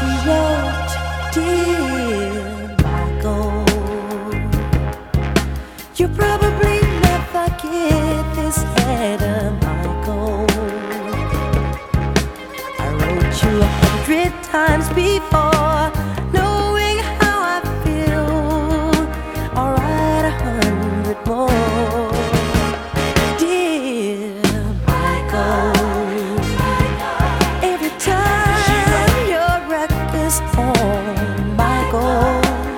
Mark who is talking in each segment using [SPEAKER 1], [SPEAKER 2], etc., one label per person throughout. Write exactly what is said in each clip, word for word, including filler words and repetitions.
[SPEAKER 1] she wrote, "Dear Michael, you probably never get this letter, Michael. I wrote you a hundred times before, knowing how I feel. I'll write a hundred more. Dear Michael, every time your record's on, Michael,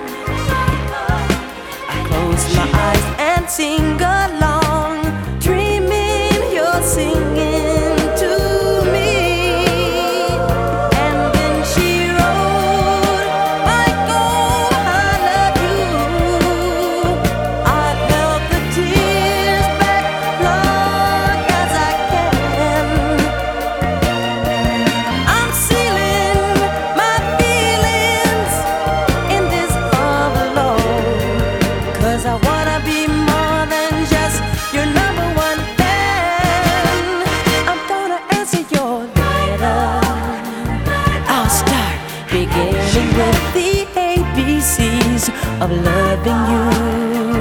[SPEAKER 1] I close my eyes and sing along, dreaming you're singing to me." And then she wrote, "Michael, I love you. I've held the tears back long as I can. I'm sealing my feelings in this envelope, 'cause I wanna be more than just your number one fan. I'm gonna answer your letter. I'll start beginning with the A B Cs of loving you.